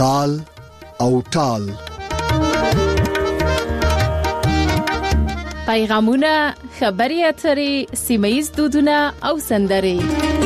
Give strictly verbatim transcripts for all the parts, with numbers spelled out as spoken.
تال او ټال. پیغامونه، خبري اترې، سیمه‌یز دودونه او سندرې.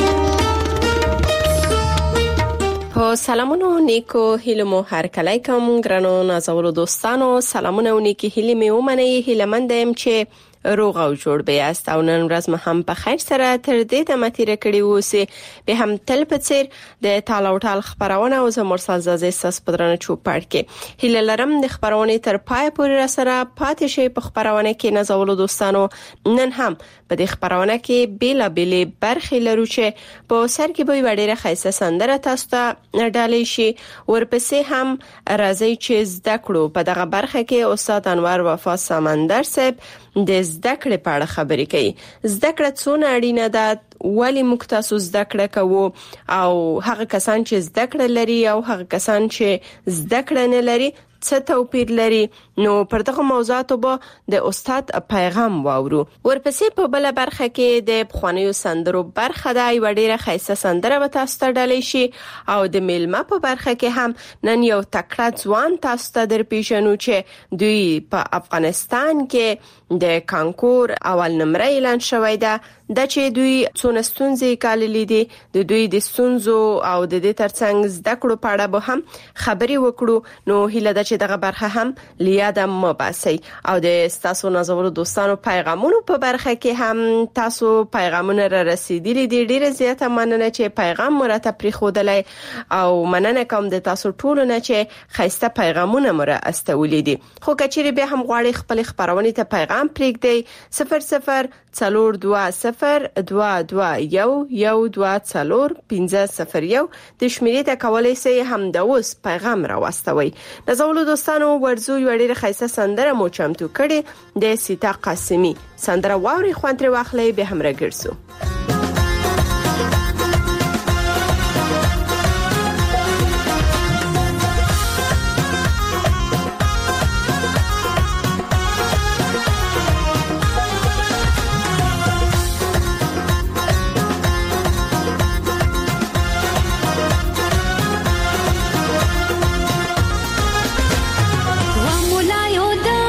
په سلامونو نیکو هیلو مو هر کله کوم ګرانو نازولو دوستانو، سلامونه او نیکی هیلې مې ومنئ. هیلمند یم چې روغ او جوړ به یاست او نن ورځ مې هم په خیر سره تر دې د متیره کړي اوسې به هم تل په څیر د تال او ټال خبرونه او زمرسال زازې ساس پدرانه چوپړ کې هیله لرم د خبرونه تر پای پورې را سره پاتې شي. په خبرونه کې نازولو دوستانو نن هم په دې خبرونه کې بیلا بیلې برخې لرو چې په سر کې به وړي خیسه سندره تاسو ته ډالې شي. ورپسې هم راځي چې زده کړو په دغه برخه کې استاد انور وفا سمندر صاحب د زده کړې په اړه خبرې کوي. زده کړه څونه اړینه ده، ولی موږ تاسو زده کړه کوو او هغه کسان چې زده کړه لري او هغه کسان چې زده کړه نه لري څه توپیر لري. نو پر دغه موضوعاتو به د استاد پیغام واورو. ورپسې په بل برخه کې د بخوانیو سندرو برخه ده، یو ډیره خیسه سندره به تاسو ته ډالې شي او د میلمه په برخه کې هم نن یو تکړه ځوان تاسو ته در پیژنو چې دوی په افغانستان کې د کانکور اول نمره اعلان شوی ده. د چې دوی څونه ستونزې کاللې دي، د دوی د ستونزو او د دې ترڅنګ زده کړو په اړه به هم خبرې وکړو. نو هیله ده چې دغه برخه هم لیاده مباسي او د تاسو نازولو دوستانو پیغامونو په برخه کې هم تاسو پیغامونه را رسیدلي دي. ډیره زیاته مننه چې پیغام مرته پری خودلای او مننه کوم د تاسو ټولو نه چې خیسته پیغامونه مره استولې دي. خو کچېری به هم غواړي خپل خبرونه ته پیغام پریږدي صفر صفر څلور دوه صفر دوه دوه یو یو دوه څلور پنځه صفر یو د شمیرې ته کولای شئ هم د اوس پیغام راوستوي. نازولو دوستانو ورزو یو ډیره خیسه سندره مو چمتو کړي د سیتا قاسمی سندره واوري خوانتره واخلې به هم راګرځو.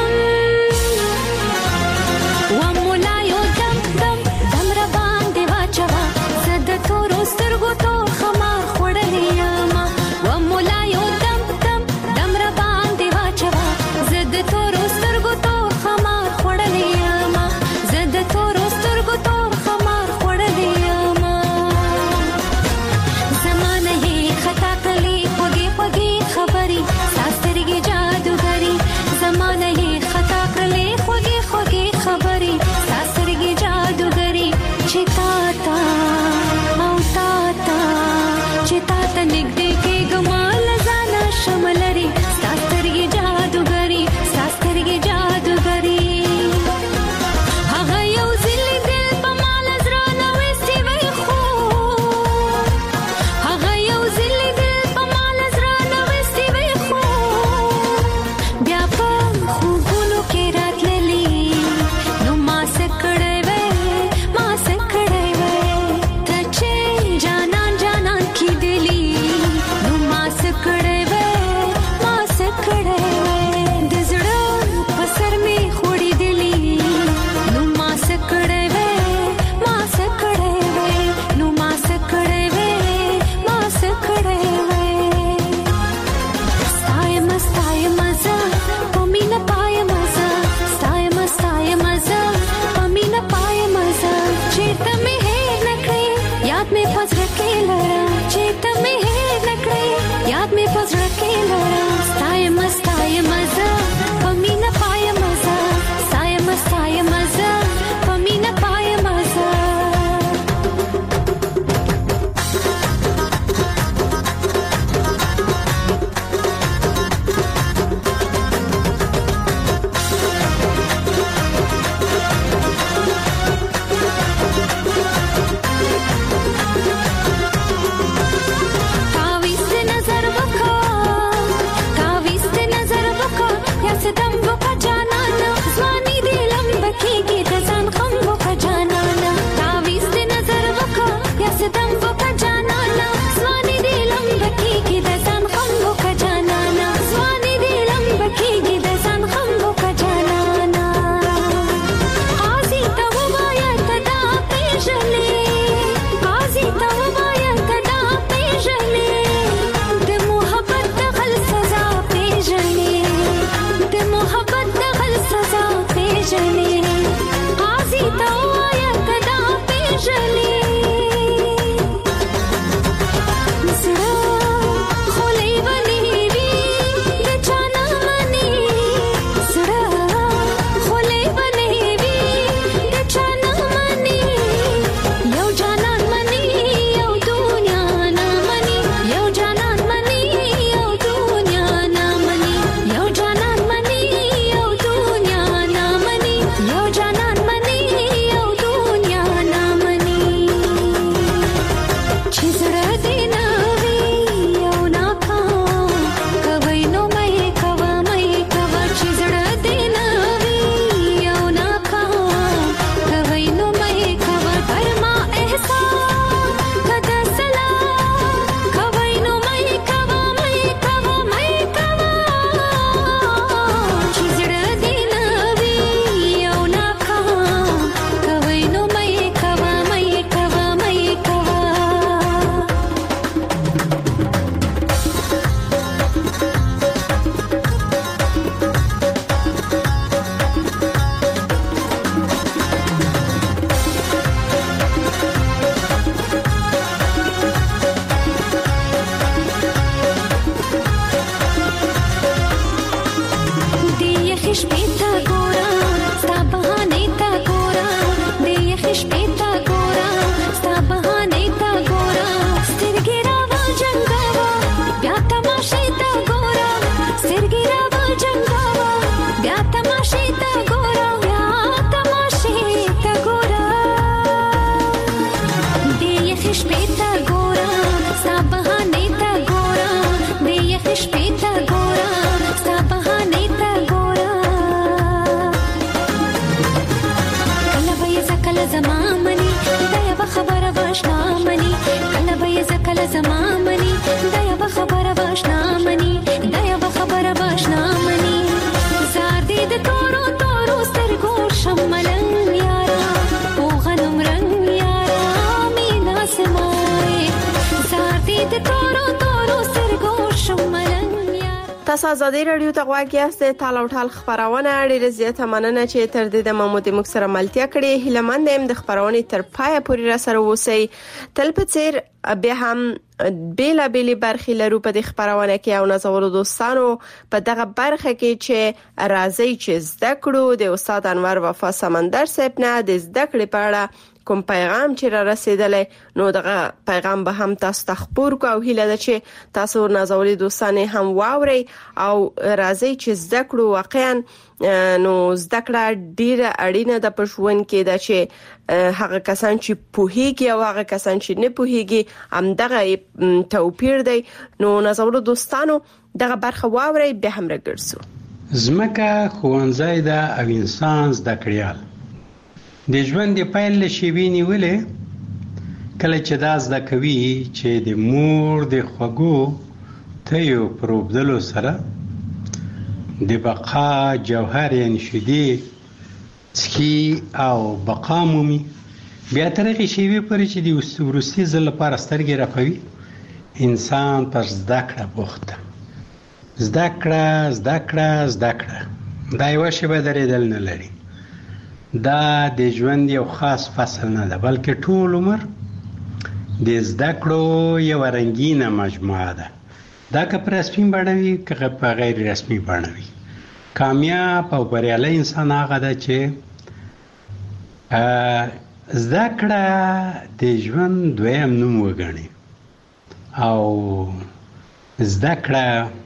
Wa mula yo dam dam dam ra bande wa شپې ته ګورم ستا بهانې ته ګورم د یخې شپې ته ګورم ستا بهانې ته ګورم کله به یې زه کله زما مني دا یوه خبره به اشنا مني کله به یې زه کله زما مني دا یوه خبره به اشنا مني دا یوه خبره به اشنا مني زار دې د تورو تورو سترګو شم ملنګ یاره په غنم رنګ یاره مینا سمای زار دې د تورو تورو سترګو شم ملنګ تاسو ازادي رادیو ته غواړئ چې تاسو ټول خبرونه ډیره زیاته مننه چې تر دې د محمود مکسره ملتیا کړې هله مند هم د خبرونه تر پای پورې را سره وسی تل په څیر به هم بیلا بیلی برخی لرو په د خبرونه کې او نازولو دوستانو په دغه برخه کې چې راځي چې زده کړو د استاد انور وفا سمندر صاحب نه د زده کړې په اړه کوم پیغام چې را رسیدلې نو دغه پیغام به هم تاسو ته خبر کو او هیله ده چې تاسو نازولي دوستانه هم واوري او راځي چې زده کړو واقعا نو زده کړه ډیره اړینه ده په ژوند کې دا چې هغه کسان چې پوهیږي او هغه کسان چې نه پوهیږي هم دغه توپیر دی نو نازولو دوستانو دغه برخه واوري به هم راګرځو زمکه خوانځای ده او انسان زده کړیال د ژوند د پیل شیبې نیولې کله چې دا زده کوي چې د مور د خوګو ته یو پروبدلو سره د بقا جوهر یې نشدي سکی او بقا مومي بیا ترغه شیبې پرې چې د ورستي ځل لپاره سترګې راپوي انسان پر زده کړه بوخته زده کړه زده کړه زده کړه دا یو شی به درېدل نه لري دا د ژوند یو خاص فصل نه ده بلکې ټول عمر د زده کړو یو رنگینه مجموعه ده دا که په رسمي بڼه وي که په غیر رسمي بڼه وي کامیاب او بریالی انسان هغه ده چې زده کړه د ژوند دویم نوم وګڼي او زده کړه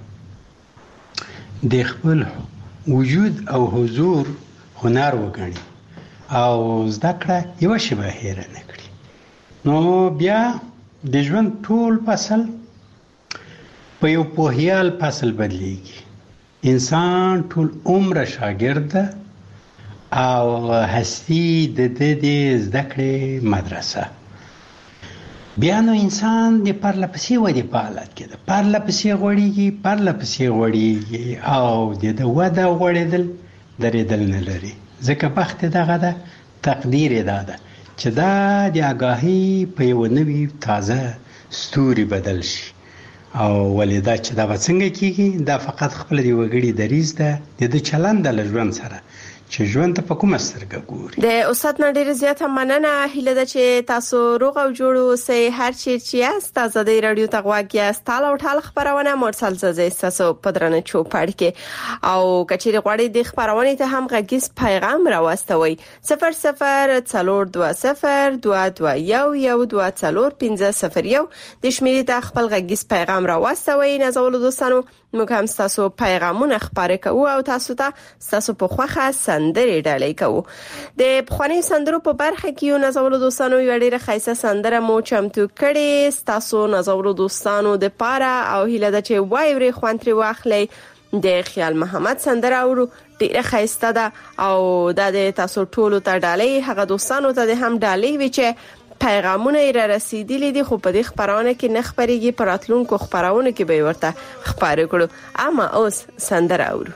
د خپل وجود او حضور هنر وګڼي او زده کړه یو شی به هیر نه کړي نو بیا د ژوند ټول فصل په یو پوهیال فصل بدلیږي انسان ټول عمر شاګرد او هستی د دې زده کړې مدرسه بیا نو انسان د پرله پسې ودې په حالت کې ده پرله پسې غوړېږي پرله پسې غوړېږي او د وده غوړېدل درېدل نه لري ځکه بخت دغه ده تقدیر ده ده چې دا د آگاهی په یو نوې تازه ستوري بدل شي او ولیدا چې دا څنګه کیږي دا فقط خپل دی وګړي دریز ده د چلند د ژوند سره چې ژوند ته په کومه سترګه ګوري د استاد نډیر زیاته مننه هیله ده چې تاسو روغ او جوړ اوسئ هر چی چې است ازادي رادیو ته غواګي است تاسو ټول خبرونه مرسل زده تاسو پدرنه چوپړ کې او کچېری غواړي د خبرونه ته هم غږیز پیغام راوستوي صفر صفر څلور دوه صفر دوه دوه یو یو دوه څلور پنځه صفر یو د شمیرې ته خپل غږیز پیغام راوستوي نازولو دوستانو موږ هم تاسو پیغامونه خبرې کوو او تاسو ته تاسو په خوخه سندرې ډالۍ کوو د بخوانی سندرو په برخه کې یو نازولو دوستانو یو ډیره خیسه سندره مو چمتو کړي تاسو نازولو دوستانو د پاره او هیله ده چې وایوري خوانتري واخلي د خیال محمد سندره او ډیره خیسته ده او د تاسو ټولو ته ډالۍ هغه دوستانو ته هم ډالۍ وی چې پیغامونه یې را رسیدلي دي خو په دې خبرونه کې نه خبريږي پراتلونکو خبرونه کې به ورته خبرې کړو اما اوس سندره اورو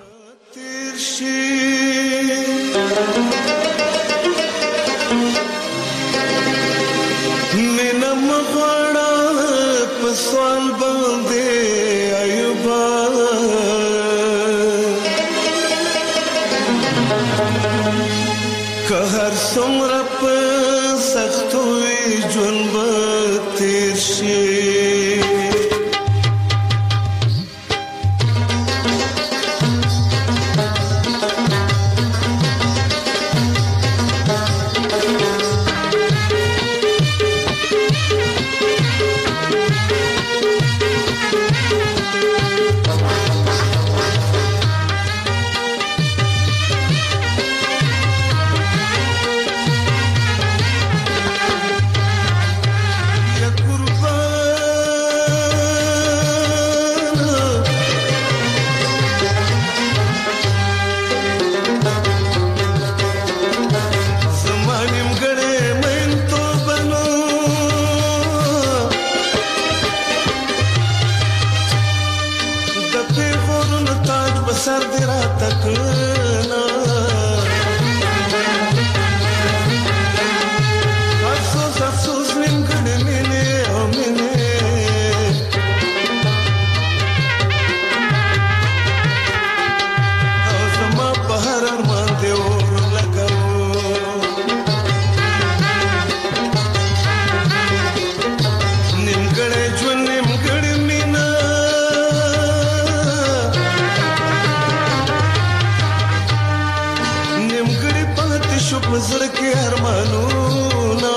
مینم غواړه په سوال باندې ایوبا که هر څومره په سختو ژوند به تیر شي مینه او زما په هر ارمان دی اور لګاو نیمګړی ژوند نیمګړې مینه نیمګړې پاتې شو په زړه کې ارمانونه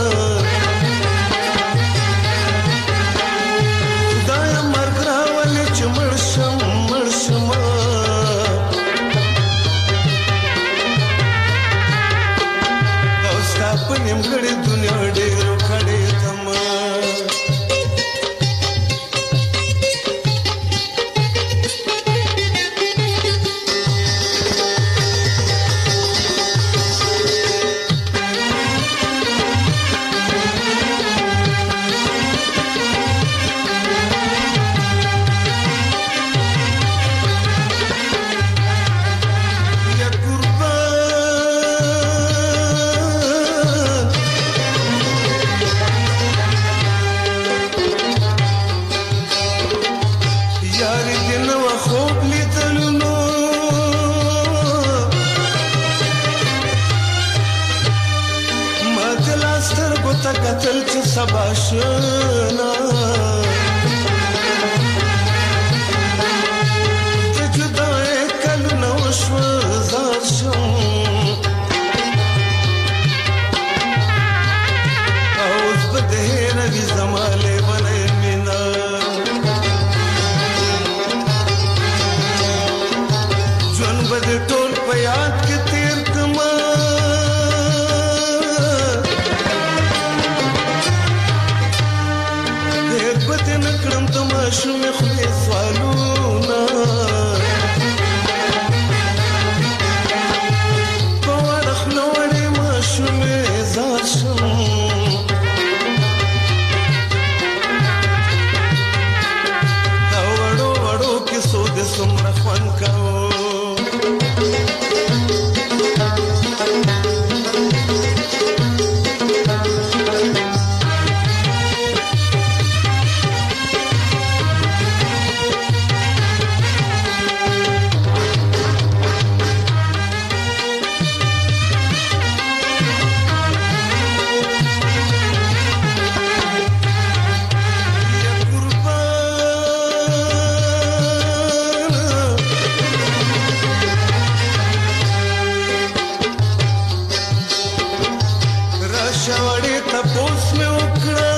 خدایه مرګ راولې چې مړ شم مړ شم او ستا په نیمګړې دنیا ډېر کړې تمه قتل چې سبا شنا ته جدای کلو نو شو زار شم اوس بده روي زماله ولې مینا جون بده ټول په یاد کې تیر کما شوم خلې سوالونه په ورخ نوړې ما شوم زار شم دا وړو وړو کې سود سمره خوان کاو شاوړې تپوس مې وکړه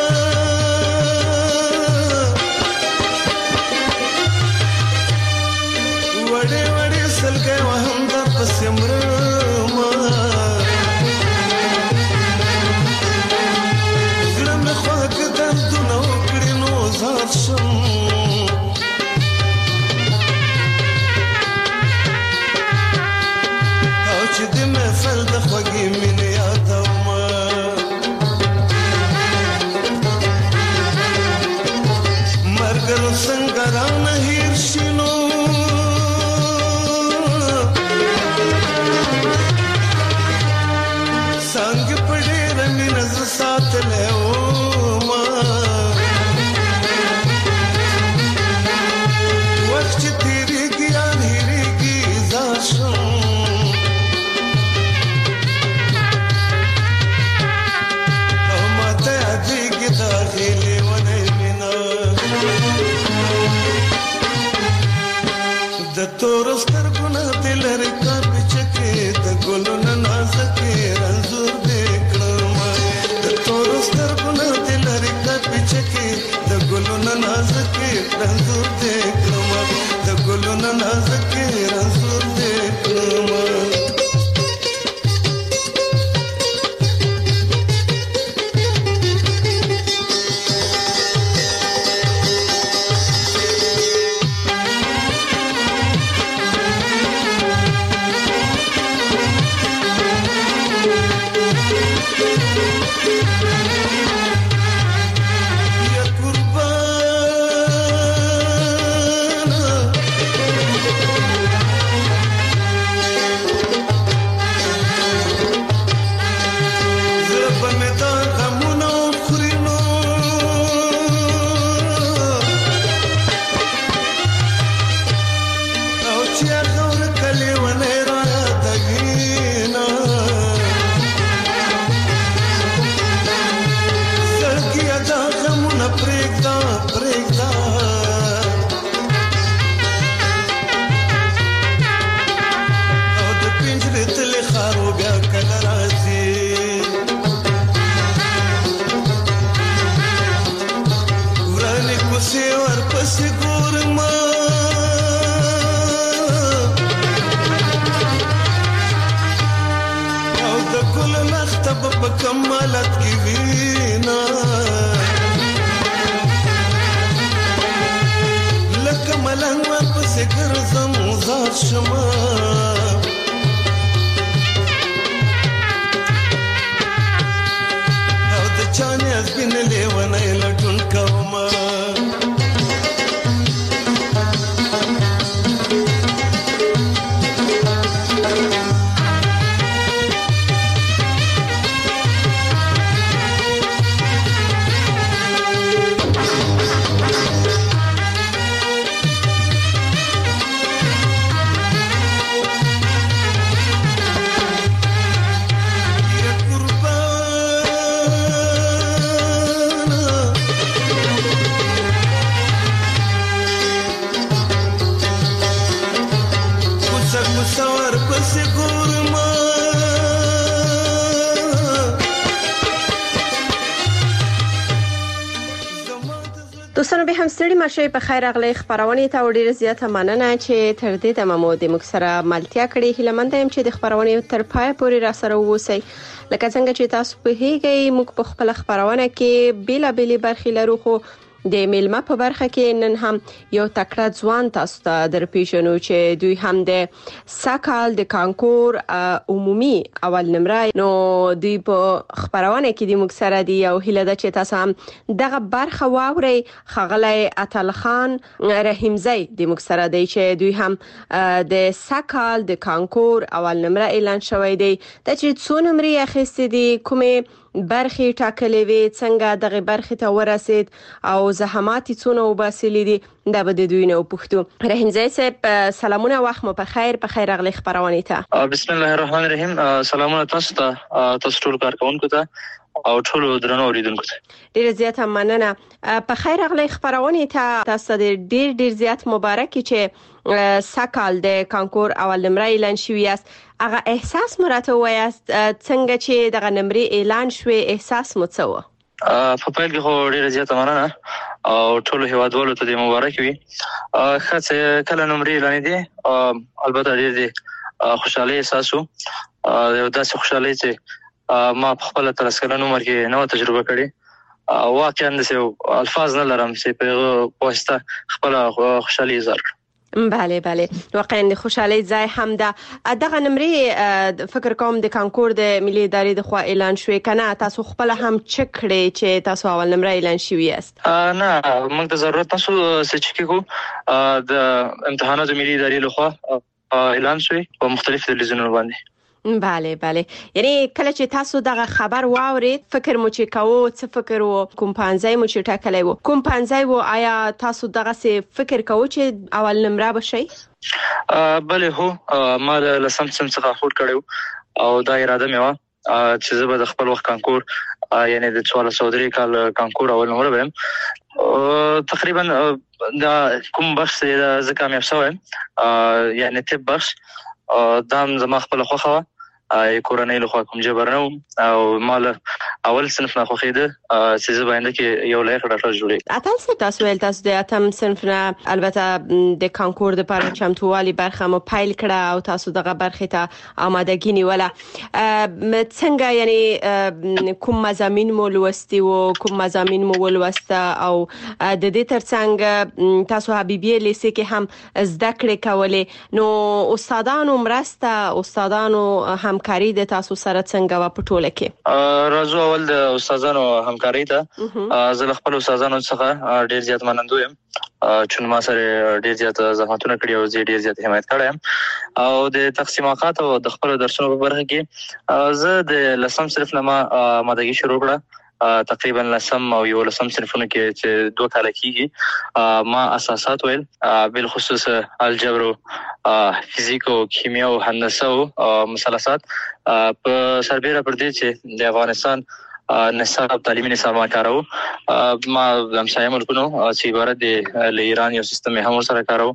وړې وړې سلګۍ وهم در پسې مرمه زړه مې خواږه دردونه وکړي نو زار شم او چې د محفل د خوږې مینې یادوم مرګرو څنګه رانه هیر شینو څنګه په ډېره مینه زه ساتلی ومه وخت چې تېرېږي یان هېرېږي زار شم او ماته یادېږي دا غېلې ونې مینه د تورو سترګو نه دې لرې کا پچکې د ګلو نه نازکې رنځور دې کړم د تورو سترګو نه دې لرې کا پچکې د ګلو نه نازکې رنځور دې کړم د ګلو نه نازکې رنځور دې کړم یا قربان پسې ګورما او د ګل لخته به په کمالت کې وینا لکه ملنګ ورپسې ګرځم زار شمه او د چانې سپین لیونی لټون کومه دوستانو به هم ستړي مشه په خیر اغلی خبرونه ته وړي زیاته مننه چې تر دې ته مو د مکسره ملتیا کړي هله مند هم چې د خبرونه تر پای پورې را سره ووسی لکه څنګه چې تاسو په هیګي موږ په خپل خبرونه کې بیلا بیلی برخې لرو خو د میلمه په برخه کې نن هم یو تکړه ځوان تاسو ته درپېژنو چې دوی هم د ساکال د کانکور عمومي اول نمره نو دوی په خبرونه کې د مکسره دی او هله د چې تاسو هم دغه برخه واوري خغلی اتل خان رحیمزی د مکسره دی چې دوی هم د ساکال د کانکور اول نمره اعلان شوی دی د چې څو نمرې اخیستې دي کومه برخې ټاکلې وي څنګه دغه برخې ته ورسید او زحمات څونه وباسلې دي دا به د دوی نه وپوښتو رحیمزی صاحب سلامونه وخت مو په خیر په خیر اغلی خبرونه ته بسم الله الرحمن الرحیم سلامونه تاسو ته تاسو ټول کارکونکو ته او ټول درنو اوریدونکو ته ډیر زیات مننه په خیر اغلی خبرونه ته تاسو ډیر ډیر زیات مبارک چې ساکال د کانکور اول نمره اعلان شوی است هغه احساس مرته وایست څنګه چې دغه نمرې اعلان شوی احساس مو څه و په پیل کې خو ډیر زیات مننه او ټول هیوادوالو ته د مبارک وي خاصه کله نمرې اعلان دي البته ډیر دي خوشاله احساس وو یو داسې خوشاله چې ما په خپل تر سکلن عمر کې نو تجربه کړې واقعا د الفاظ نه لرم چې په واسطه خپل خوشالي اظهار بله بله واقعا د خوشحالي ځای هم ده دغه نمرې فکر کوم د کانکور د ملي ادارې د خوا اعلان شوی کنه تاسو خپل هم چک کړئ چې تاسو اول نمره اعلان شوی است نه موږ د ضرورت تاسو چې کېږو د امتحاناتو ملي ادارې له خوا اعلان شوی په مختلف تلویزیونونو باندې بله بله یعنی کله چې تاسو دغه خبر واورید فکر مو چې کوو څه فکر وو کوم پنځای مو چې ټاکلی وو کوم پنځای وو آیا تاسو دغه څه فکر کوو چې اول نمره بشئ بله هو ما د لسم سم څخه هوډ کړی او دا اراده مې وه چې زه به د خپل وخت کانکور یعنی د څوارلس سوه درې کال کانکور اول نمره ویم تقریبا دا کوم بخش زه کامیاب شویم یعنی طب بخش دا زما خپل خوخه وه کورنۍ له خوا کوم جبر نه او مال اول صنف نه خوښېده چې زه باندې کې یو لایق ډاکټر جوړې اتل څه تاسو ویل تاسو د اتم صنف نه البته د کانکور د لپاره چمتووالي برخه مو پیل کړه او تاسو دغه برخه ته آمادګي نیوله څنګه یعنی کوم مضامین مو لوستي او کوم مضامین مو ولوسته او د دې ترڅنګ تاسو حبیبی لیسې کې هم زده کړې کولې نو استادانو مرسته استادانو هم همکاري د تاسو سره څنګه و په ټوله کې راځو اول د استادانو همکاري ته زه خپل استادانو څخه ډیر زیات منندوی یم چې ما سره ډیر زیات زحمتونه کړی او زه ډیر زیات حمایت کړم او د تقسیمات او د خپل درسونو په برخه کې زه د لسم صرف نه ما مادګي شروع کړه تقریبا لسم او یو لسم صنفونه کې چې دوه کال کېږي ما اساسات ویل بل خصوص الجبر فزیک او کیمیا او هندسه او مثلثات په سربېره پر دې چې د افغانستان نصاب تعلیمي نصاب ما کارو ما د همسایه ملکونو چې عبارت د ایران یو سیستم هم سره کارو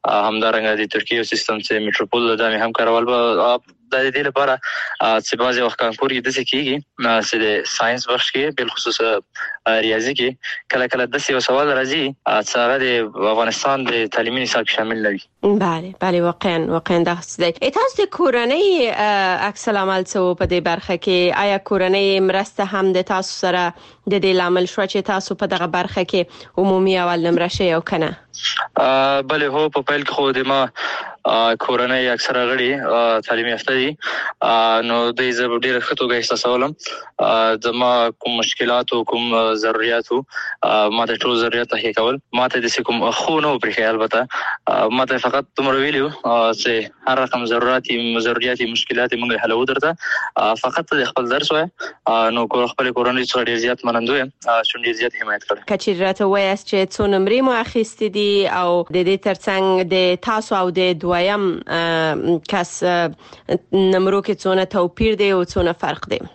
همدارنګه د ترکیه سیستم چې میټروپول د هم کارول به د دې لپاره چې بعضي وخت کانکور کې د څه کېږي چې د ساينس بخش کې بل خصوص ریاضي کې کله کله د څه سوال راځي چې هغه د افغانستان د تعلیمي نصاب شامل نه وي. بله بله واقعا واقعا دا څه تاسو د کورنۍ عکس العمل څه په دې برخه کې آیا کورنۍ مرسته هم د تاسو سره د دې لامل شو چې تاسو په دغه برخه کې عمومي اول نمره شئ او کنه؟ بله هو په پیل کې خو د ما کورنۍ اکثره غړي تعلیم یافته دي نو د زه ډېر ښه توګه احساسولم د ما کوم مشکلات او کوم ضرورت ما ته ټول ضرورت تحقیق کول ما ته د کوم خو نو پرې البته ما ته فقط تمر ویلو چې هر رقم ضرورتي ضرورتي مشکلات موږ حلو درته فقط د خپل درس وای نو کو خپل کورنۍ څخه ډېر زیات منندوی چې ډېر زیات حمایت کړ. کچې راته وایي چې څو نمرې مو اخیستې دي او د دې ترڅنګ د تاسو او د دویم کس نمرو کې څونه توپیر دی او څونه فرق دی؟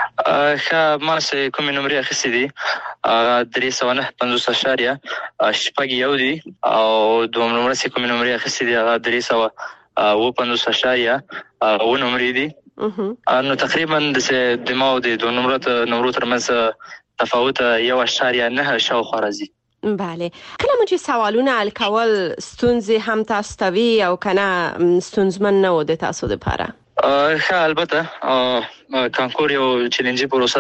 ښه ما چې کومې نمرې اخیستې دي هغه درې سوه نه پنځوس اشاریه شپږ یو دي او دویم نمره چې کومې نمرې اخیستې دي هغه درې سوه اوه پنځوس اشاریه اوه نمرې دي. نو تقریبا د ما او د دوه نمرو نمرو ترمنځ تفاوت یو اشاریه نه شاوخوا راځي. بله کله مو چې سوالونه حل کول ستونزې هم تاسو ته وي او کنه ستونزمن نه و د تاسو لپاره؟ ښه البته کانکور یو چیلنجي پروسه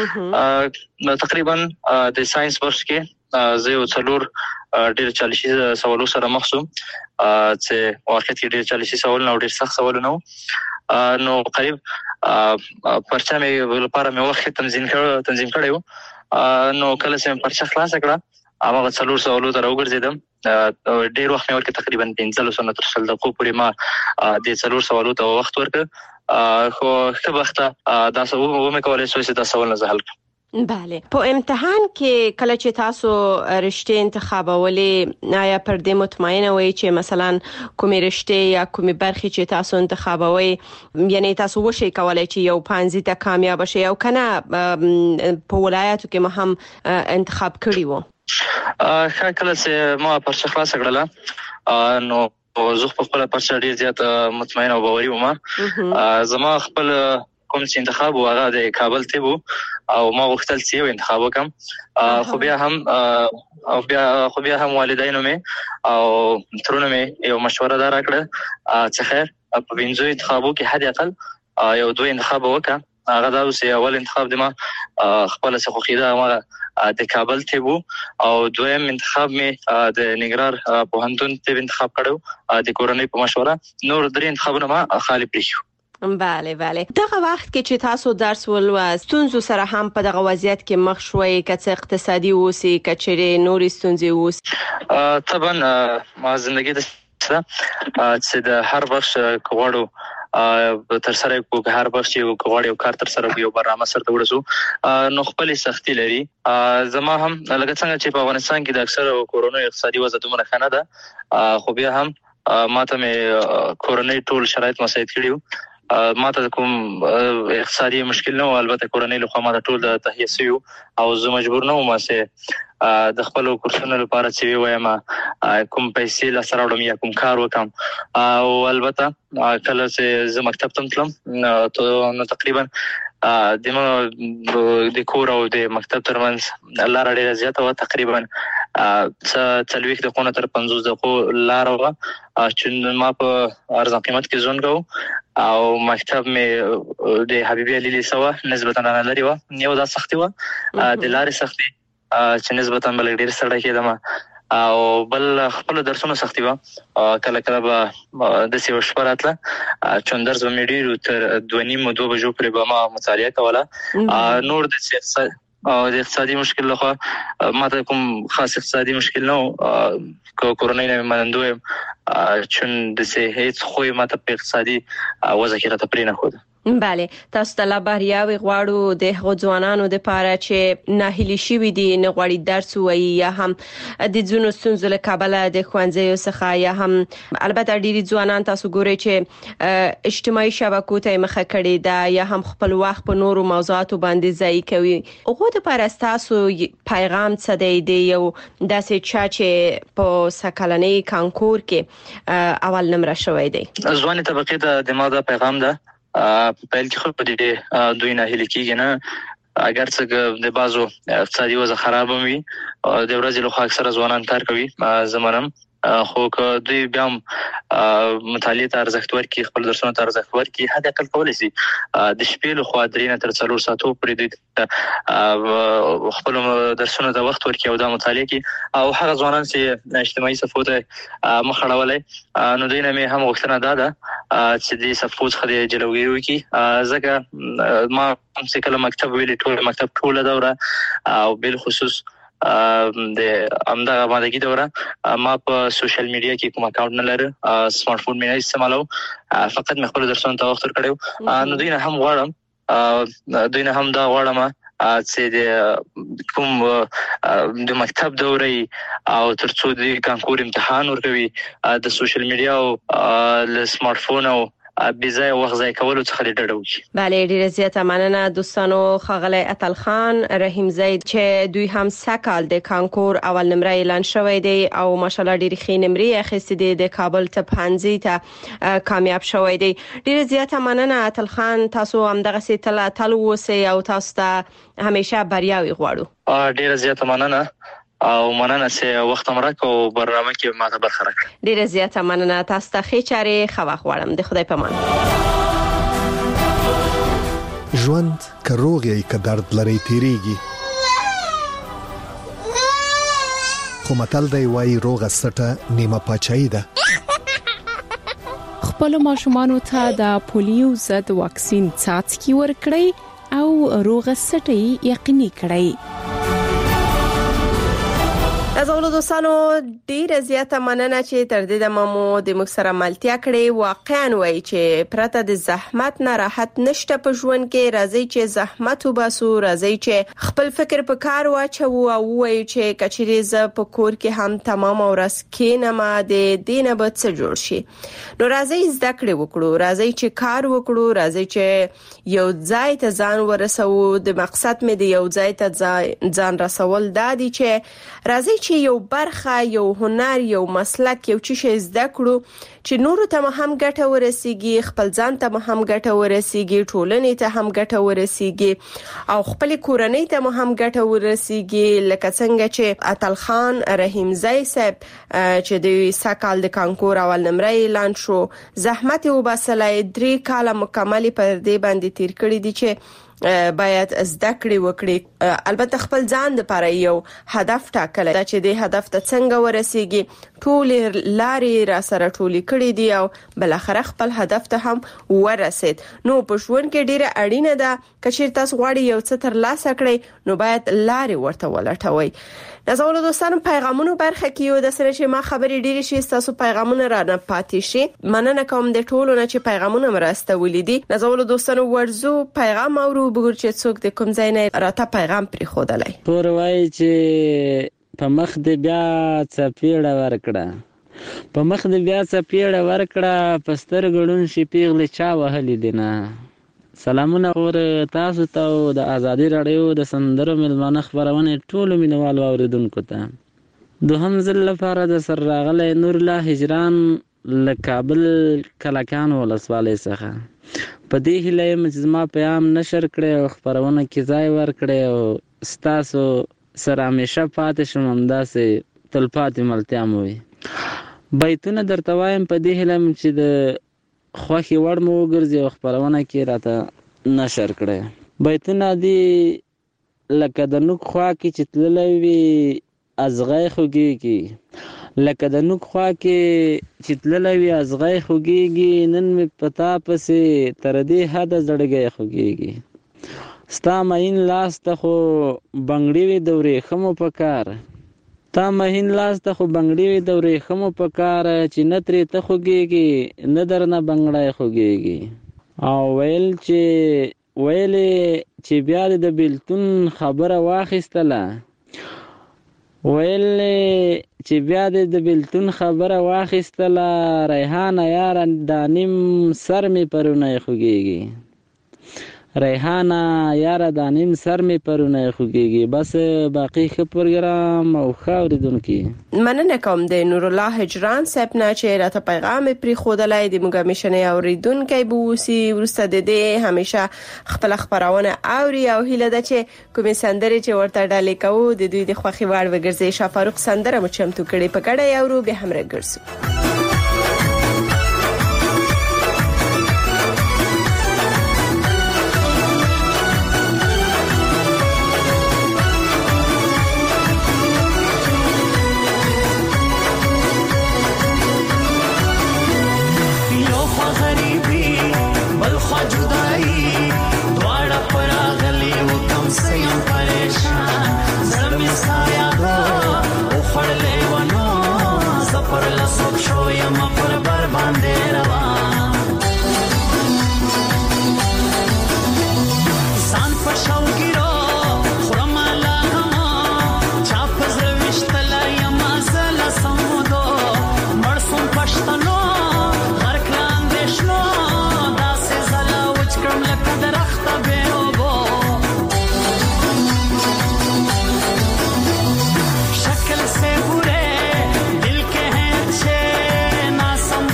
ده. تقریبا د ساينس بخش کې زه یو څلور ډېر چالیسي سوالو سره مخ شوم چې واقعیت کې ډېر چالیسي سوالونه او ډېر سخت سوالونه وو نو قریب پرچه مې لپاره مې وخت تنظیم کړ تنظیم کړی و نو کله چې مې پرچه خلاصه کړه هغه څلور سوالو ته راوګرځېدم ډېر وخت مې ورکړ تقریبا پنځلس نه تر شل دقیقو پورې ما د څلور سوالو ته وخت ورکړ خو ښه بخته دا څه ومې کولی شو چې دا سوالونه زه حل کړم. بله په امتحان کې کله چې تاسو رشتې انتخابولې آیا پر دې مطمئنه وئ چې مثلا کومې رشتې یا کومې برخې چې تاسو انتخابوئ یعنی تاسو وشئ کولی چې یو پانزي ته کامیاب شئ او کنه په ولایاتو کې مو هم انتخاب کړي وو؟ ښه کله چې ما پرچه خلاصه کړله نو زه په خپله پرچه ډېر زیات مطمئن او باوري وم. زما خپل کوم چې انتخاب و هغه د کابل طب او ما غوښتل چې یو انتخاب وکړم خو بیا هم او بیا خو بیا هم والدینو مې او ترونه مې یو مشوره دا راکړه چې خیر په پنځو انتخابو کې حد اقل یو دوه انتخاب وکړه هغه دا چې اول انتخاب د ما خپله څه خوښېده هغه د کابل طب او دویم انتخاب مې د ننګرهار پوهنتون طب انتخاب کړی د کورنۍ په مشوره نور درې انتخابونه ما خالي پرېښي. بله بله دغه وخت کې چې تاسو درس ولوست ستونزو سره هم په دغه وضعیت کې مخ شوئ که څه اقتصادي اوسي که چیرې نورې ستونزې اوسي؟ طبعا ما زندګي د چې د هر بخش که غواړو تر سره کو که هر بخش یو که غواړو یو کار تر سره یو برنامه سرته ورسو نو خپلې سختي لري. زما هم لکه څنګه چې په افغانستان کې د اکثره کورونو اقتصادي وضع دومره ښه نه ده خو بیا هم ما ته مې کورنۍ ټول شرایط مساعد کړي وو. ما ته کوم اقتصادي مشکل نه و البته کورنۍ له خوا ما ته ټول د تهیه شوي او زه مجبور نه وم چې د خپلو کورسونو لپاره چې ووایم کوم پیسې لاسته راوړم یا کوم کار وکړم او البته کله چې زه مکتب ته تلم نو تقریبا د کور او د مکتب ترمنځ لاره ډېره زیاته وه تقریبا څلوېښت دقیقو نه تر پنځوس دقیقو لاره وه چې ما په ارزان قیمت کې ژوند کوو او مکتب مې د حبیبي علي لیسه وه نسبتا رانه لرې وه یو دا سختي وه د لارې سختي چې نسبتا به لږ ډېر ستړی کېدم او بل خپل درسونه سختي وه کله کله به داسې یوه شپه راتله چوندرز به مې ډېر تر دوه نیمو دوه بجو پورې به ما مطالعه کوله نور داسې او د اقتصادي مشکل لخوا ما ته کوم خاص اقتصادي مشکل نه و که کورنۍ نه مې منندوی یم چون داسې هېڅ خوی ما ته په اقتصادي وضع کې راته پرې نه ښوده. بله، تاسو ته لا بریاوي غواړو د هغو ځوانانو د پاره چې ناهیلي شوي دي، نه غواړي درس ووایي یا هم د ځینو ستونزو له کبله د ښوونځیو څخه، یا هم البته ډېری ځوانان تاسو ګورئ چې اجتماعي شبکو ته مخه کړې ده یا هم خپل وخت په نورو موضوعاتو باندې ضایع کوي. هغو د پاره تاسو پیغام څه دی د یو داسې چا چې په سکلنۍ کانکور کې اول نمره شوی دی؟ ځواني طبقه ته د ما دا پیغام ده په پیل کې خو په دې دوی نه هلي کېږي نه، اگر څه د بازو اقتصادي وضع خراب وي د ورځې له خوا اکثره ځوانان کار کوي زمونم، خو که دوی بیا مطالعه ته ارزښت ورکړي، خپل درسونو ته ارزښت ورکړي، حد اقل کولی شي د شپې له خوا درې نه تر څلور ساعتو پورې دوی خپل درسونو ته وخت ورکړي او دا مطالعه کړي. او هغه ځوانان چې اجتماعي صفحو ته مخ اړولی نو دوی نه مې هم غوښتنه دا ده چې دې صفحو څخه د جلوګیري وکړي، ځکه ما چې کله مکتب ویلي ټول مکتب ټوله دوره او بالخصوص د امدغه باندې دوره ما په سوشل میډیا کې کوم اکاونټ نه لرم، سمارټ فون مې نه استعمالوم، فقط مې خپل درسونه ته وخت ورکړم. نو دوی نه هم غواړم دوی نه هم دا غواړم چې د کوم د مکتب دورې او ترڅو د کانکور امتحان ورکوي د سوشل میډیا او له سمارټ فون او بيځای وخت ځای کولو څخه ډډه وکړي. بله، ډیره زیاته مننه دوستانو. ښاغلی اتل خان رحیم زید چې دوی هم سکال د کانکور اول نمره اعلان شوی دی او ماشاءالله ډیره ښې نمرې اخیستې دي، د کابل طب پوهنځي ته کامیاب شوی دی. ډیره زیاته مننه اتل خان، تاسو هم دغه سي تل تل اوسئ او تاسو ته همیشه بریاوي غواړو. ډیره زیاته مننه او مننه چې وخت امرک او برنامه کې ماته برخه راکړه. ډیره زیاته مننه، تاسو ته ښې چارې ښه وخت غواړم. د خدای په امان. ژوند که روغ یې که درد لري تیریږي، خو متل دی وایي روغه سټه نیمه پاچاهي ده. خپل ماشومانو ته د پولیو ضد واکسین څاڅکي ورکړئ او روغه سټه یقیني کړئ. نازولو دوستانو، ډیره زیاته مننه چې تر دې دمه مو د موږ سره ملتیا کړې. واقعا وایي چې پرته د زحمت نه راحت نشته په ژوند کې. راځي چې زحمت وباسو، راځي چې خپل فکر په کار واچو او وایي چې کچېرې ز په کور کې هم تمام ورځ کېنم د دینه به څه جوړ شي. نو راځي زده کړې وکړو، راځي چې کار وکړو، راځي چې یو ځای ته ځان ورسوو. د مقصد مې د یو ځای ته ځان رسول دا دي چې راځي چې یو برخه، یو هنر، یو مسلک، یو څه شي زده کړو چې نورو ته هم ګټه ورسیږي، خپل ځان ته هم ګټه ورسیږي، ټولنې ته هم ګټه ورسیږي او خپل کورنۍ ته هم ګټه ورسیږي. لکه څنګه چې اتل خان رحیم زئی صاحب چې د سکال د کانکور اول نمره اعلان شو، زحمت وباسلای، درې کاله مکمل پر دې باندې تیر کړی دي چې باید زده کړې وکړي. البته خپل ځان لپاره یو هدف ټاکلی دا چې د هدف ته څنګه ورسیږي، ټول لارې را سره ټولې کړې دي او بل اخر خپل هدف ته هم ورسید. نو په ژوند کې ډیره اړینه ده چې تاسو غواړئ یو څه تر لاسه کړئ نو باید لارې ورته ولټوئ. نازولو دوستانو، پیغامونو برخه کې یو د سره چې ما خبرې ډیرې شي، تاسو پیغامونه را نه پاتې شي. مننه کوم د ټولو نه چې پیغامونه مرسته ولیدي. نازولو دوستانو، ورزو پیغام اورو بګور چې څوک د کوم ځای نه راته پیغام پرې خودلای. تور وای چې په مخ دې بیا څپېړه ورکړه، په مخ دې بیا څپېړه ورکړه، پستر ګړون شي پیغلې چا وهلې دینه. سلامونه اور تاسو ته او د ازادي رادیو د سندرو ملمانه خبرونه ټولو مینوالو اوریدونکو ته. دوهم ځل لپاره د سر راغلی نور الله هجران له کابل کلکان ولسوالۍ څخه په دې هیله یم چې زما پیغام نشر کړی او خبرونه کې ځای ورکړی او ستاسو سره همیشه پاتې شم، همداسې تلپاتې ملتیا مو وي. بیتونه درته وایم په دې هیله یم چې د خوښي وړ مو وګرځي او خبرونه کې راته نشر کړی. بیتونه دي لکه د نوک خوا کې چې تللی وي ازغی خوږېږي، لکه د نوک خوا کې چې تللی وي ازغی خوږېږي، نن مې په تا پسې تر دې حده زړګی خوږېږي. ستا مهین لاس ته خو بنګړي وي د ورېښمو په کار، تا مهین لاس ته خو بنګړي وي د ورېښمو په کار، چې نه ترې ته خوږېږي نه درنه بنګړی خوږېږي. او ویل چې ویل چې بیا د بیلتون خبره واخیستله ویل چې بیا د بیلتون خبره واخیستله ریحانه یاره دا نیم سر مې پرونه خوږیږي ریحانه یاره دا نیم سر مې پرونه خوږیږي. بس باقي ښه پروګرام او ښه اورېدونکي. مننه کوم د نور الله هجران صاحب نه چې راته پیغام پرې ښودلی د موږ همیشنی اورېدونکی به اوسي. وروسته د دې همیشه خپل خبرونه اوري او هیله ده چې کومې سندرې چې ورته ډالې کوو د دوی د خوښې وړ وګرځي. شاه فاروق سندره مو چمتو کړې په ګډه یې اورو به هم راګرځو. शक्ल से बुरे दिल के हैं अच्छे ना समझ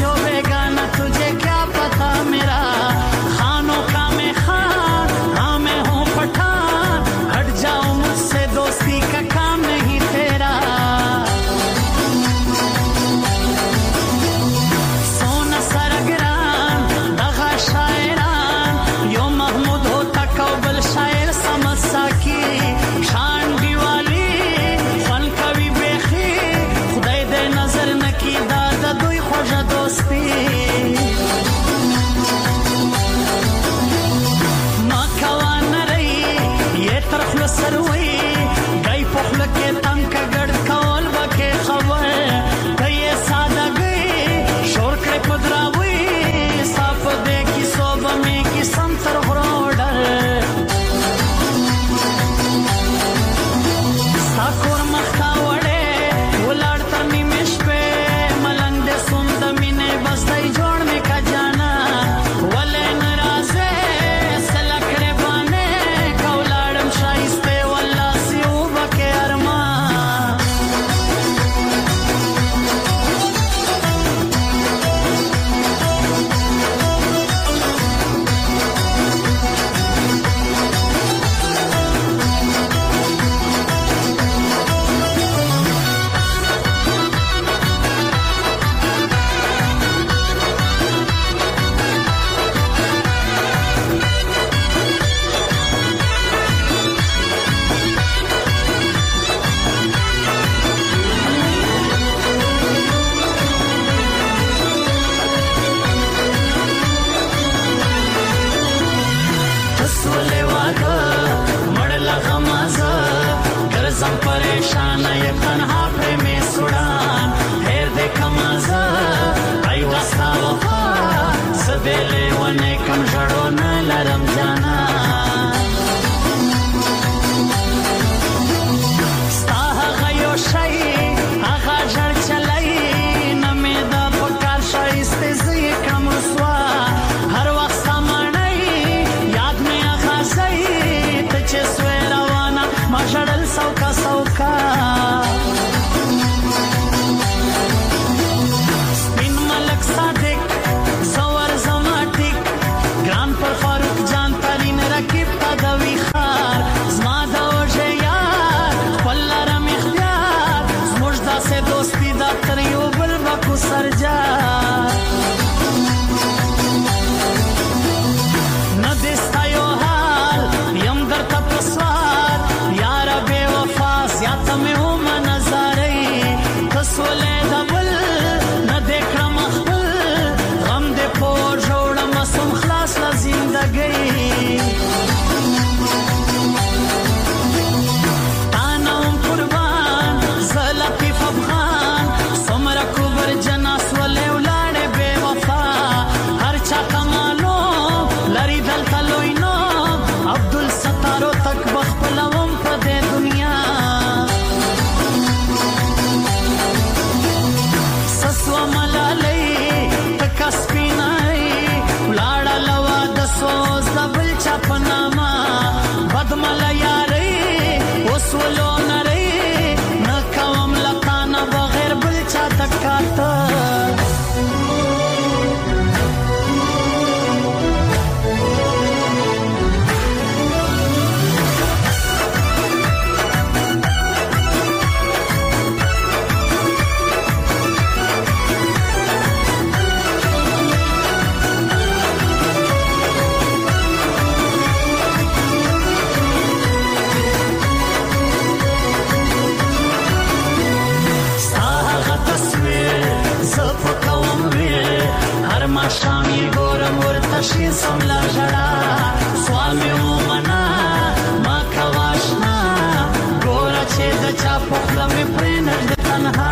راشي سملا جړه سوال مې ومنه ما کواشنا ګوره چې د چا په خوله مې پرې نږدې تنها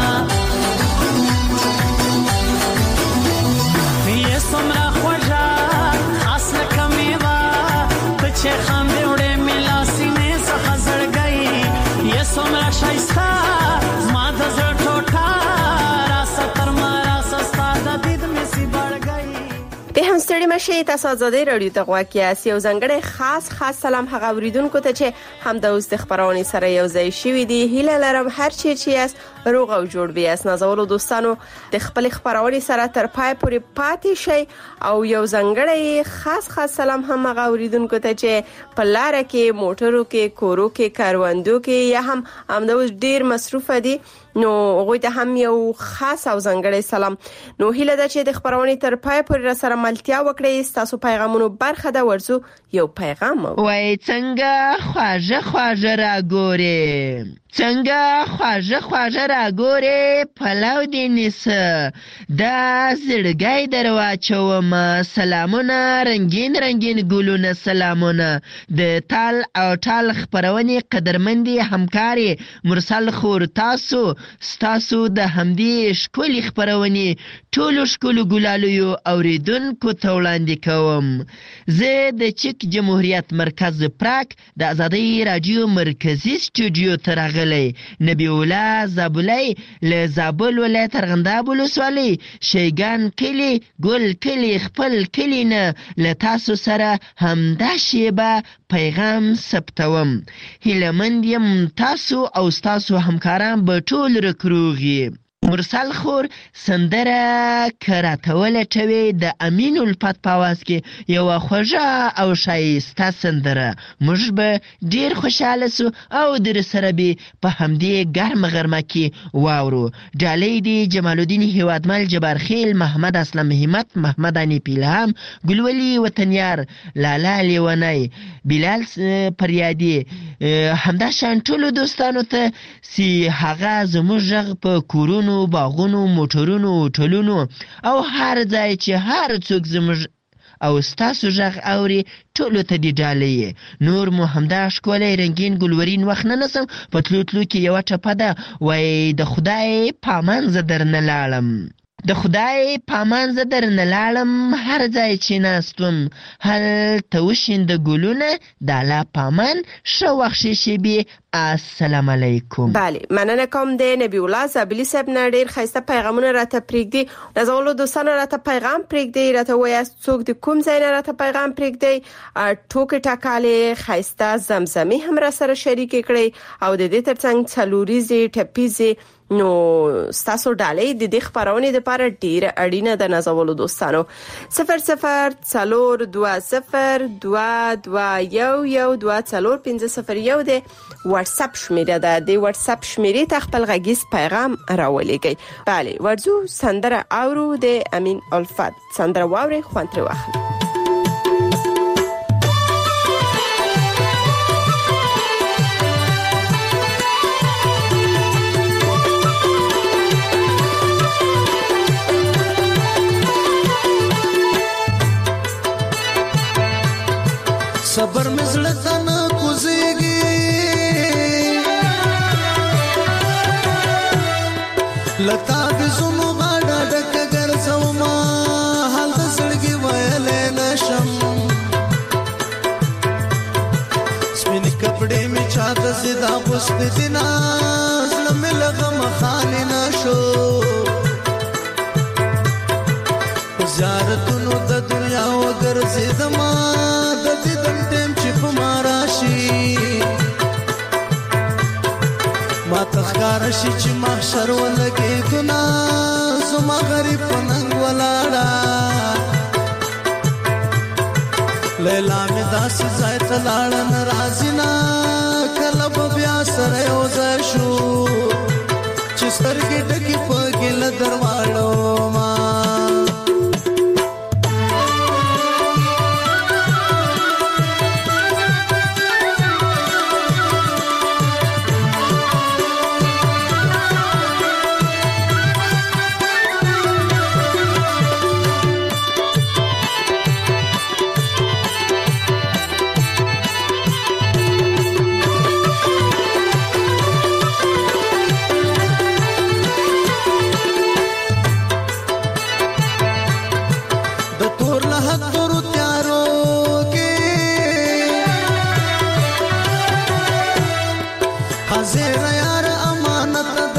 یې څومره خوږه خاص لکه میوه ته چې خاندې وړې مې له سینې څخه زړګی یې څومره ښایسته زما د زړه ټوټه راسه تر ما راسه ستا د دید مې سي بړګی د هم ستړي مشه تاسو آزادۍ رادیو ته غواړئ چې یو ځنګړی خاص خاص سلام هغه اوریدونکو ته چې هم د اوس د خبرونې سره یو ځای شوي دي هیله لرم هر چی چې یاست روغ او جوړ بیاست نازولو دوستانو د خپل خبرونې سره تر پای پورې پاتې شي او یو ځنګړی خاص خاص سلام هم هغه اوریدونکو ته چې په لار کې موټرو کې کورو کې کاروندو کې یا هم هم د اوس ډیر مصروف دي نو غوی ته هم یو خاص او ځنګړی سلام نو هیله ده چې د خبرونې تر پای پورې را سره ملتیا وکړئ تاسو پیغامونو برخه ده ورزو یو پیغام وای څنګه خواږه خواږه را ګورې څنګه خواږه خواږه را ګورې پلاو دې نیسه دا زړګی در واچوم سلامونه رنګین رنګین ګلونه سلامونه د تال او ټال خپرونې قدرمندې همکارې مرسل خور تاسو ستاسو د همدې ښکلې خپرونې ټولو ښکلو ګلالیو اوریدونکو ته وړاندې کوم زه د چک جمهوریت مرکز پراک د آزادۍ راډیو مرکزي سټوډیو ته راغلی نبی الله زابلی له زابل ولایت ارغنداب ولسوالۍ شیګان کلي ګل کلي خپل کلي نه له تاسو سره همدا شیبه پیغام ثبتوم هیلهمند یم تاسو او ستاسو همکاران به ټول رکروغي مرسل خور سندره کراتوله ټوي د امین الفت په आवाज کې یو خوږه او شایسته سندره موږ به ډیر خوشاله سو او در سره به په همدې ګرم غرمه کې واورو ډالۍ دی جمال الدین هیوادمل جبار خیل محمد اسلام همت محمد انی پیلهام ګلولي وطنیار لالا لیونی بلال پریادي همدا شان ټولو دوستانو ته سی هغه زموږ په کورونو باغونو موټرونو ټولونو او هر ځای چې هر څوک زموږ او ستاسو ژغ اوري ټولو ته دی ډالۍ نور مو همدا ښکلی رنګین ګلورین وخت نه نسم په تلو تلو کې یوه ټپه ده وای د خدای پامان زه درنه لاړم د خدای پامان زه درنه لاړم هر ځای چې ناستم هلته وشینده ګلونه د الله پامان ښه وخت شیبې السلام علیکم بله مننه کوم د نبی الله زابلی صاحب نه ډیر ښایسته پیغامونه راته پرېږدي نازولو دوستانو راته پیغام پرېږدي راته وایاست څوک د کوم ځای نه راته پیغام پرېږدي ټوکې ټکالې ښایسته زمزمې هم را سره شریکې کړئ او د دې ترڅنګ څلوریزې ټپیزې نو ستاسو ډالۍ د دې خبرونې لپاره ډیره اړینه ده نازولو دوستانو صفر صفر څلور دوه صفر دوه دوه یو یو دوه څلور پنځه صفر یو د واتس اپ شمیره ده د واتس اپ شمیرې ته خپل غږیز پیغام راولېږئ بله ورځو سندره اورو د امین الفت سندره واوري خوند ترې واخلئ صبر مزړه تنه کوزيږي لتا د زمو غاډه ډک ګرځو ما حال د سړګي ویلې نشم سپین کپڑے می چا د زدا غوس په دینا زلم لغم خال نشو زیارتونو د دنیا وګر زیدما ما تخکار شي چې محشر ولګي دنا زما غریب پننګ ولاړه لیلا می داس ځای ته لاړ ناراضینا کله بیا سره یو ځای شو چې سترګې ډکې په ګل درواړو ما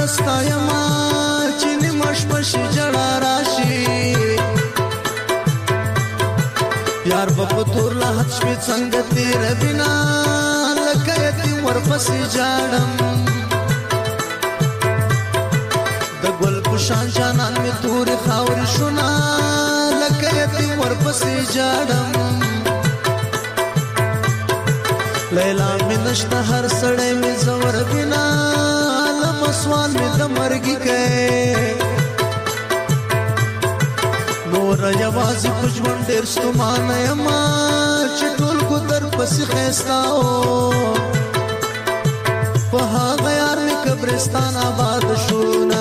ستایما چې نیمش پشي جړا راشي یار په تور لا حد شپې څنګه تیر بنا لکه یتیم ورپسې جاړم د ګل پشان جانان می تور خاور شونا لکه یتیم ورپسې جاړم لیلا می نشته هر سړی می زور بنا لمسوان می د مرګي کې نور یوازې په ژوند ډېر ستومانه یما چې ټول کو در پسې خیستاو په هغه یار می قبرستان آباد شونا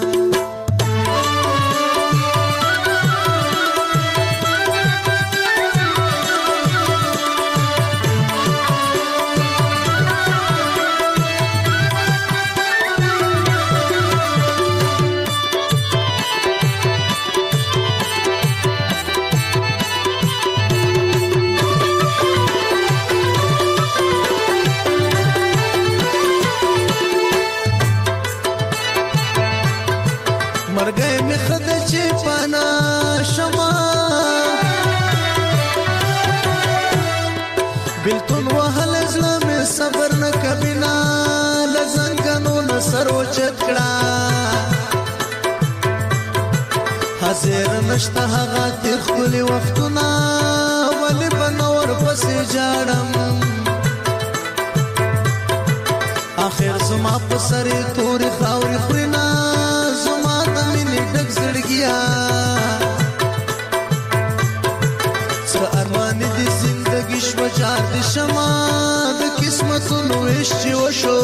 حاضر نشته هغه تیر خپلې وختونه ولې به نه ورپسې جاړم آخر زما په سر یې تورې خاورې خوري نه زما د مینې ډک زړګیا څه ارمان دي زندګي شوه جار دې شمه د قسمتونو ویش چې وشو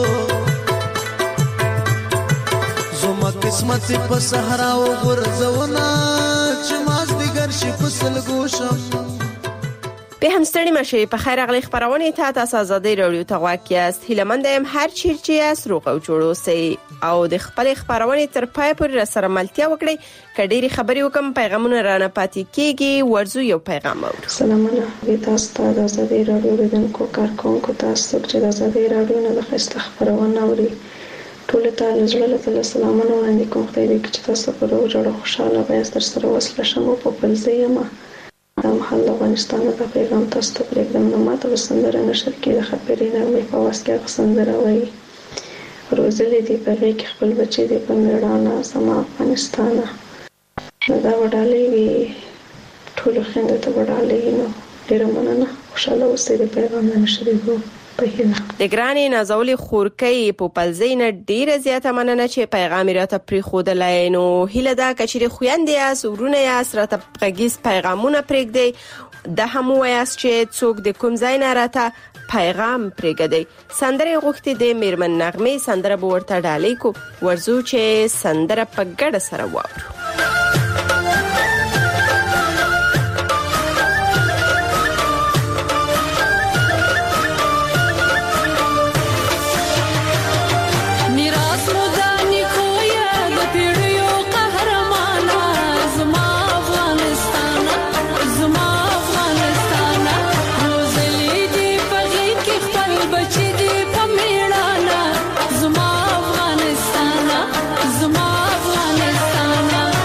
قسمت په صحرا او غرزونه چې ماز دیګر شي فصل ګوشم به هم ستړي مشي په خیر اغلی خبرونه ته تاسو آزادۍ رادیو ته واقعیت هیلمندم هر چیرچی اس روغ او جوړو سي او د خپل خبرونه تر پای پورې سره ملتیا وکړي کډيري خبري وکم پیغامونه رانه پاتې کیږي ورزو یو پیغام اورو سلام علیکم تاسو ته د آزادۍ رادیو ردونکو کارکونکو تاسو چې د آزادۍ رادیو نه د خسته خبرونه اوري ټول ته زړه له سلامونه وړاندې کوم خدای دې چې تاسو په روغ جوړ خوشاله وایاست تر سره وسله شمو په پلزیمه د محل افغانستان د پیغام تاسو ته پرېږدم نو ماته وسندره نشر کې د خبرې نغمې په واسطه سندره وایي روزلې دې په کې خپل بچي دې په میړانه سما افغانستان دا وډالې وی ټول خنده ته وډالې نو ډېر مننه خوشاله اوسئ د پیغام نشر کو د ګرانې نازولې خورکۍ په پلزین ډیره زیاته مننه چې پیغام راته پری خودلای نو هله دا کچري خويندې اس ورونه یا سره غږیز پیغامونه پرېږدي د هم وایس چې څوک د کوم ځای نه راته پیغام پرېږدي سندره غوښتي د میرمن نغمه سندره ورته ډالې کو ورزو چې سندره په ګډه سره واورو زما افغانستان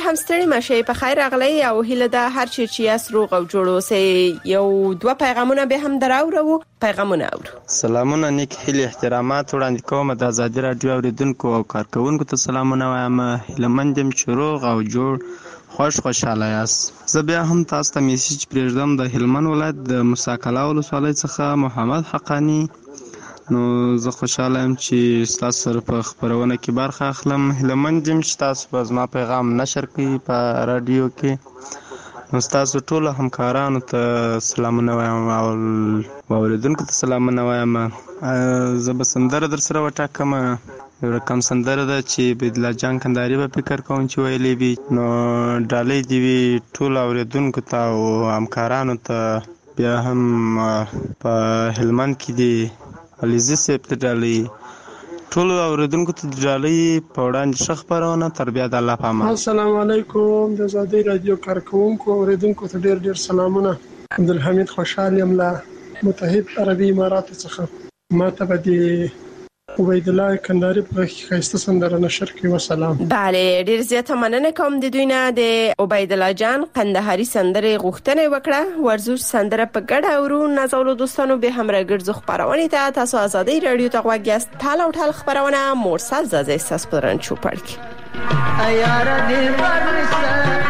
هم ستړي مشه په خیر راغلی او هیله ده هر چی چې یاس روغ او جوړ اوسئ. یو دوه پیغامونه به هم دراوړو. پیغامونه اورو. سلامونه نیک هیله احترامات وړاندې کوم د آزادي رادیو اوریدونکو او کارکونکو ته سلامونه وایم. هیله مندم چې روغ او جوړ خوش خوشاله یاست. زه بیا هم تاسو ته میسج پرېږدم د هلمند ولایت د موسی کلا ولسوالۍ څخه محمد حقانی. نو زه خوشاله یم چې ستاسو سره په خپرونه کې برخه اخلم. هیله مند یم چې تاسو به زما پیغام نشر کړئ په رادیو کې. نو ستاسو ټولو همکارانو ته سلامونه وایم او اوریدونکو ته سلامونه وایم. زه به سندره در سره وټاکم. یو رقم سندره ده چې بدلا جان کندهاري به فکر کوم چې ویلې وي. نو ډالۍ دې وي ټولو اوریدونکو ته او همکارانو ته. بیا هم په هلمند کې دي علیزي صاحب ته ډالۍ، ټولو اوریدونکو ته ډالۍ په وړاندې ښه خپرونه. تر بیا د الله په امان. السلام علیکم د آزادۍ رادیو کارکونکو اوریدونکو ته ډېر ډېر سلامونه. عبدالحمید خوشحال یم له متحد عربي امارات څخه. ما ته به د عبید الله کندهاري په ښایسته سندره نشر کړي. وسلام. بله ډیر زیاته مننه کوم د دوی نه. د عبید الله جان کندهاري سندره غوښتنه وکړه. ورزش سندره په ګډه اورو. نازولو دوستانو به هم راګرځو خبرونه ته. تاسو آزادۍ رادیو ته غوږ یاست. ټال او ټال خبرونه مرسل زازه احساس پران چوپړ کی. ایار دې ورسره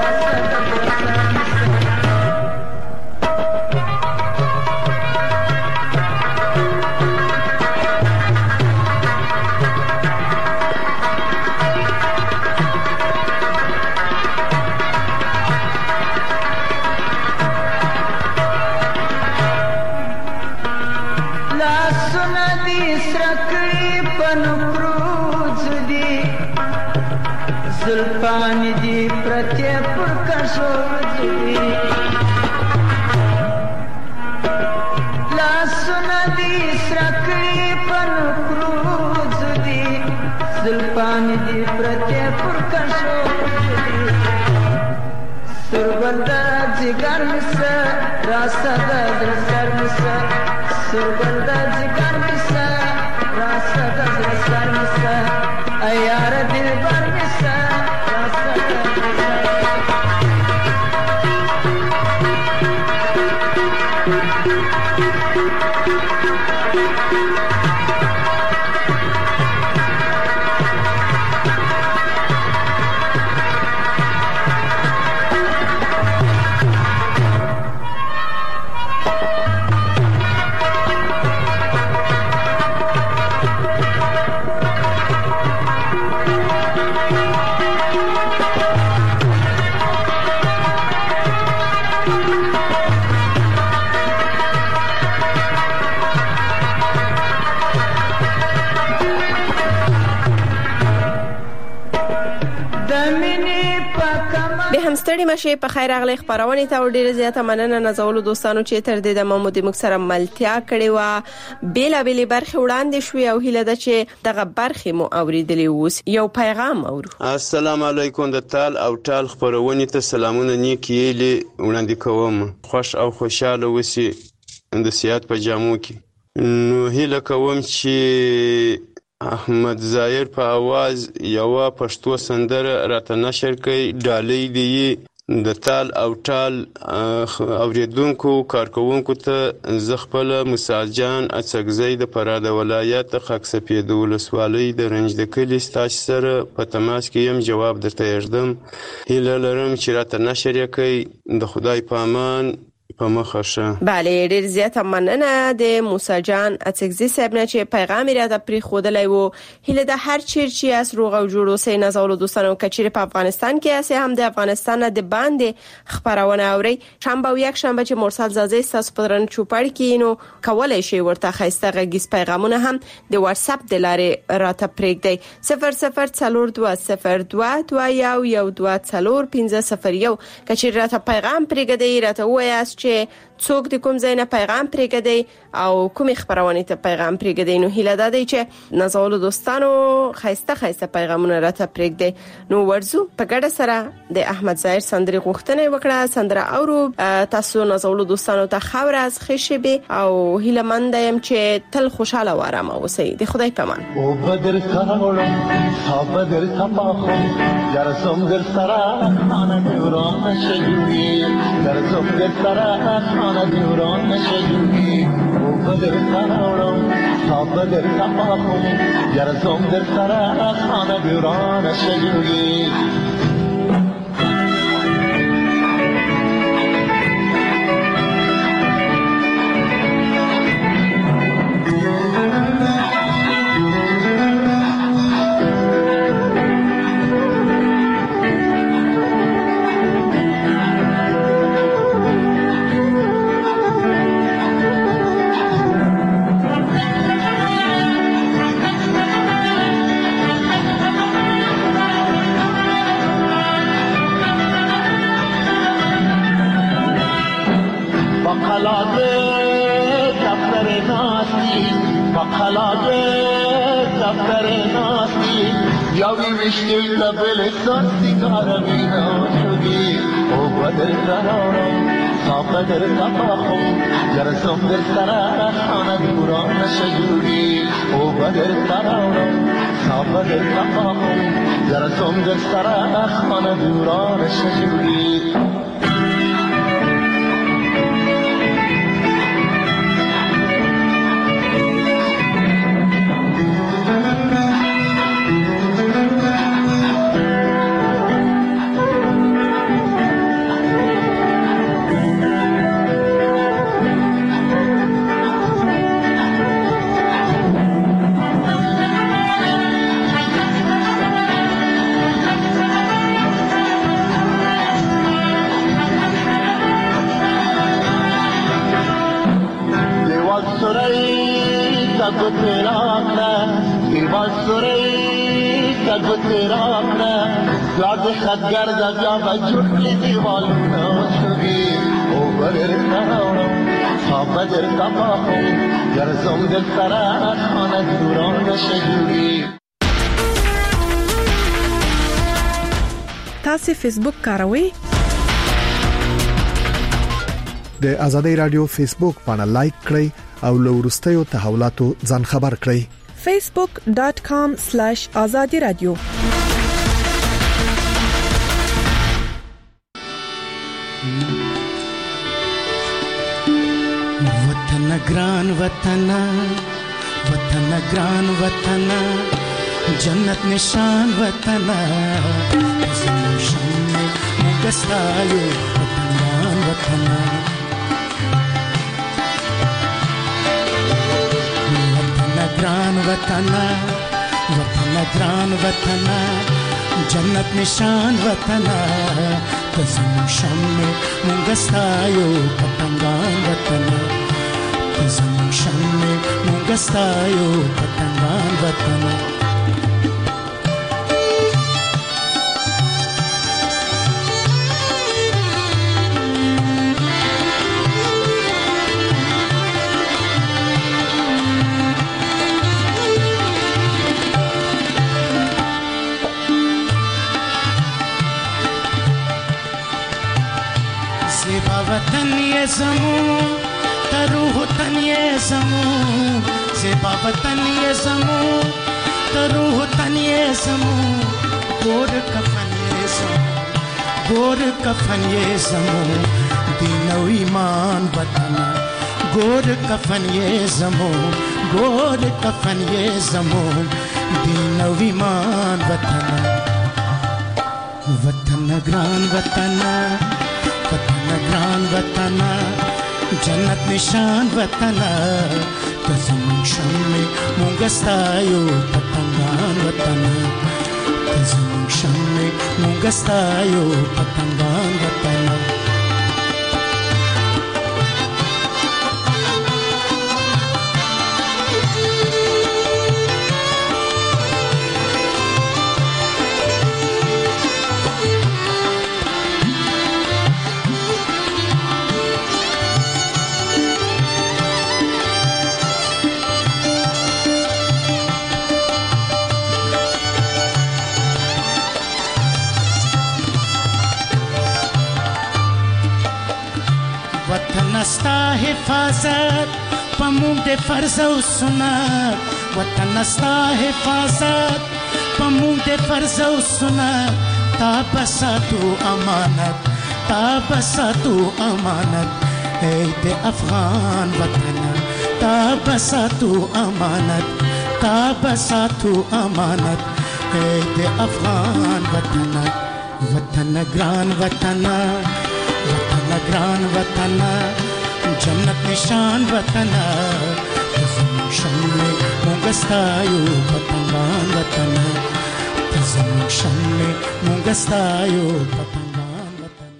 زلفان دی پرتی پر کشو دی لاسونا دی سرکڑی پن کروز دی زلفان دی پرتی پر کشو دی سرگرده جگر مسا راسا دا درسر مسا سرگرده جگر مسا راسا دا درسر مسا ایار دل بر مسا ستړي مشه په خیر اغلی خبرونه ته ډیره زیاته مننه نازولو دوستانو چې تر دې د مامو د مکسره ملتیا کړي و. بیل بیل برخه وړاندې شوې او هیله ده چې دغه برخه مو اوریدلې ووس. یو پیغام اورو. السلام علیکم د تال او ټال خبرونه ته سلامونه نیک یې وړاندې کوم. خوش او خوشاله وسی د سیادت په جامو کې. نو هیله کوم چې احمد ظاهر په आवाज یو پښتو سندره راته نشر کړي. ډالۍ دی د تال او ټال اوریدونکو کارکونکو ته زه خپل موسی جان اڅکزی د فراه د ولایت خاک سپید ولسوالۍ د رنج د کلي ستاسو سره په تماس کې یم. جواب درته یږدم. هیله لرم چې راته نشر کړي. د خدای په امان په مخه شه. بله ډیر زیاته مننه د موسی جان اڅکزی صاحب نه چې پیغام راته پری خودلای وو. هیله د هر چیر چې اس روغ او جوړ اوسئ. نازولو دوستانو کچېره په افغانستان کې اسه هم د افغانستان د باندې خبرونه اوري. شنبه او یک شنبه چې مرسل زازه تاسو پرن چوپړ کې نو کولای شي ورته خسته غږیز پیغامونه هم د واتس اپ د لارې راته پرېږدئ. صفر صفر څلور دوه صفر دوه دوه یو یو دوه څلور پنځه صفر یو. کچېره راته پیغام پرېږدئ. راته وایاست چې چې څوک د کوم ځای نه پیغام پرېږدي او کومې خبرونه ته پیغام پرېږدي. نو هیله ده چې نازولو دوستانو خاصه خاصه پیغامونه راته پرېږدي. نو ورزو په ګډه سره د احمد ظاهر سندري غوښتنه وکړه. سندره اورو تاسو نازولو دوستانو ته خبر از خشبه او هیله مند یم چې تل خوشاله و آرام اوسئ. د خدای پامان. او بدر سراولم تا بدر تپاخم در زمگر سرا خانه دوران نشجوی در زمگر سرا خانه دوران نشجوی او بدر سراولم تا بدر تپاخم در زمگر سرا خانه دوران نشجوی Vishnu label sasti karamina shugi o badr sararam sa badr tapahum jar samdar sara khana duran shajuri o badr sararam sa badr tapahum jar samdar sara khana duran shajuri خدگر دیا بچوٹی دیوالونا شگی او بدر سراورم تا بدر تپاهم گر زمدل سرا خانه دوران شجوری. تاسو فیسبوک کاروئ؟ د آزادۍ رادیو فیسبوک باندې لایک کړئ او له ورستیو تحولاتو ځان خبر کړئ. facebook dot com slash azadi radio. वतन ग्रान वतन वतन ग्रान वतन जन्नत निशान वतन शम्मे मुगस्तायो वतन ग्रान वतन वतन ग्रान वतन वतन ग्रान वतन जन्नत निशान वतन कसम शम्मे मुगस्तायो वतन ग्रान वतन कसम शम्मे मुगस्तायो वतन ग्रान वतन वतन ये समू तरूह तन ये समू ज़ेबा वतन ये समू तरूह तन ये समू गोर कफन ये समू गोर कफन ये समू दीन और ईमान वतन गोर कफन ये समू गोर कफन ये समू दीन और ईमान वतन वतन ग्रान वतन वतन ग्रान वतन जन्नत निशान वतन कसम शम्मे मुगस्तायो वतन ग्रान वतन कसम शम्मे मुगस्तायो वतन ग्रान वतन وطن استا حفاظت پمون د فرض او سنت وطن استا حفاظت پمون د فرض او سنت تا بساتو امانت تا بساتو امانت اے د افغان وطن تا بساتو امانت تا بساتو امانت اے د افغان وطن وطن ګران وطن وطن ګران وطن جنت نشان وطن زموږ شمله مونږ ستایو وطن وطن زموږ شمله مونږ ستایو وطن